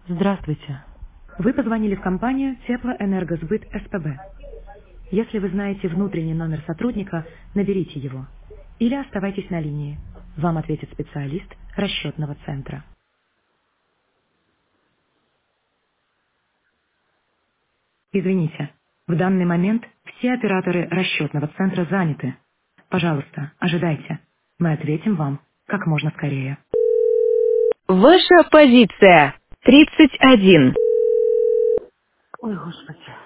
Здравствуйте. Вы позвонили в компанию Теплоэнергосбыт СПБ. Если вы знаете внутренний номер сотрудника, наберите его. Или оставайтесь на линии. Вам ответит специалист расчетного центра. Извините, в данный момент все операторы расчетного центра заняты. Пожалуйста, ожидайте. Мы ответим вам как можно скорее. Ваша позиция 31. Ой, господи.